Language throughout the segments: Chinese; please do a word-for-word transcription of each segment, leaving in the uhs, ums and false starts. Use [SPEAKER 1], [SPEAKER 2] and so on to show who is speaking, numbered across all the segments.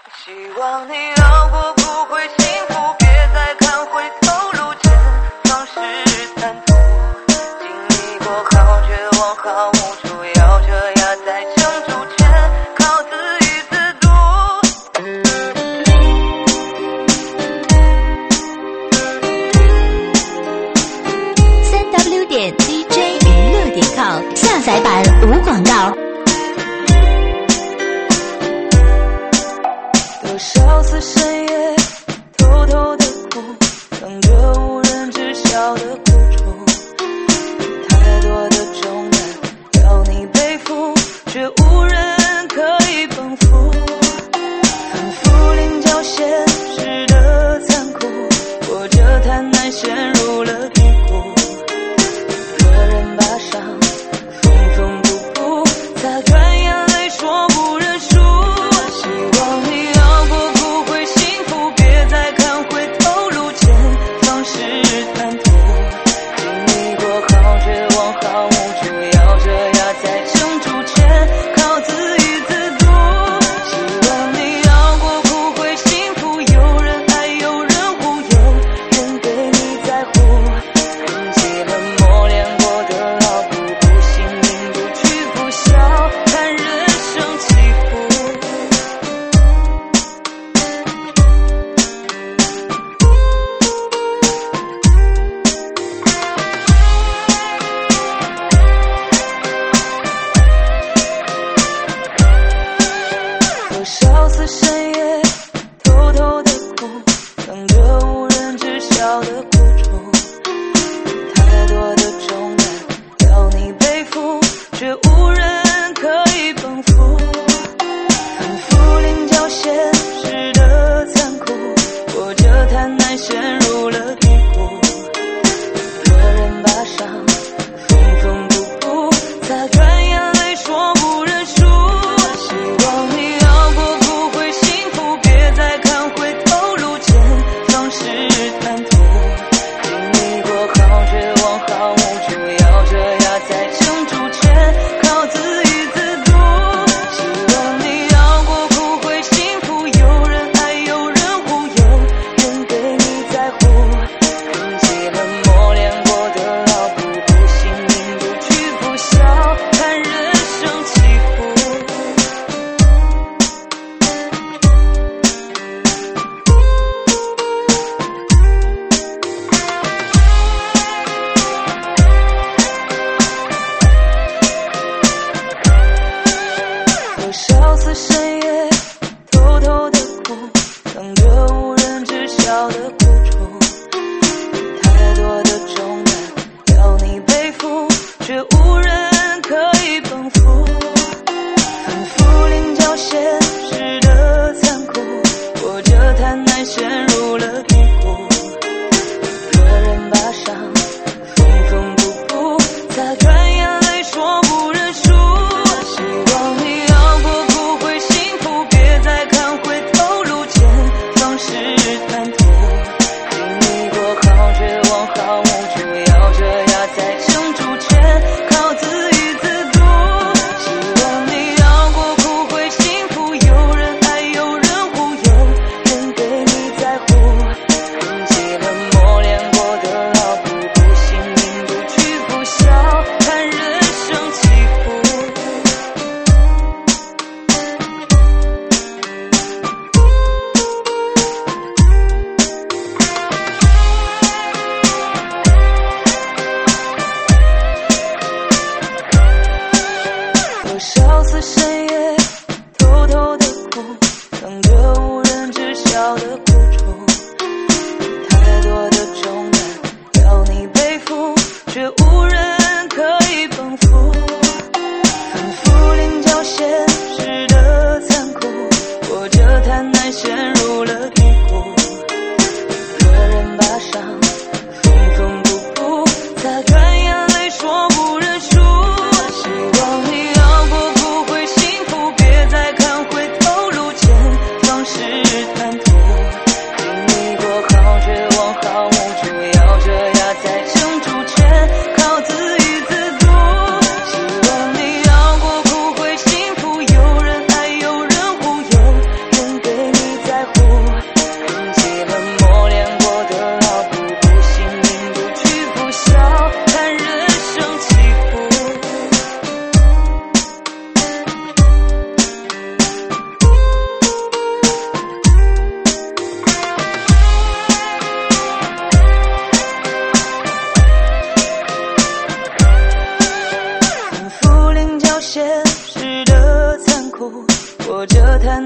[SPEAKER 1] 希望你绕过不会幸福，别再看回头路，前方是坦途。经历过好绝望好无助，咬着牙在撑住，全靠自娱自度。
[SPEAKER 2] 三 w 点 d j 娱乐点 com 下载版无广告。
[SPEAKER 1] 多少次深夜偷偷的哭，等着无人知晓的苦楚，太多的重担要你背负，却无人可以帮扶，反复领教现实的残酷，或者太难陷入了低谷，个人把伤缝缝补补，擦干眼泪说不认输。希望你绕过不会幸福，别再看回头路，前方是坦途。经历过好绝望好无助，咬着牙在撑住，全靠自娱自度。希望你绕过不会幸福，有人爱有人护，有人对你在乎，铭记了磨练过的牢固，不信命不屈不笑，看人生起伏。多少次深夜偷偷的哭，等着无人知晓的苦楚，太多的重担要你背负，却无人可以帮扶，反复领教现实的残酷，或者太难陷入了低谷，个人把伤缝缝补补，擦干眼泪说不认输。希望你绕过不会幸福，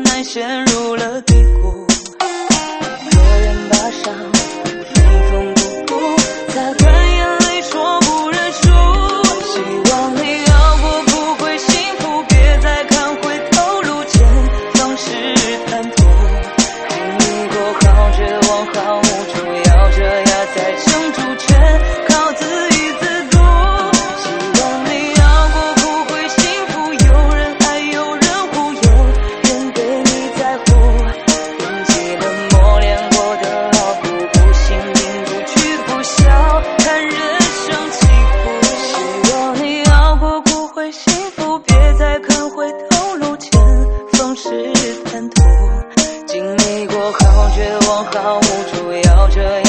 [SPEAKER 1] 爱陷入了低谷。有人把伤缝缝补补，擦干眼泪说不认输。希望你熬过不会幸福，别再看回头路，前方是坦途。经历过好绝望好无助，咬着牙再撑住，全靠自己自渡。希望你熬过不会幸福，有人爱有人护，有人对你在乎。铭记了磨练过的牢固，不幸顶住去不笑，看人生起伏。希望你熬过不会幸福，别再看回头路，前方是坦途。经历过好绝望好无助，咬着牙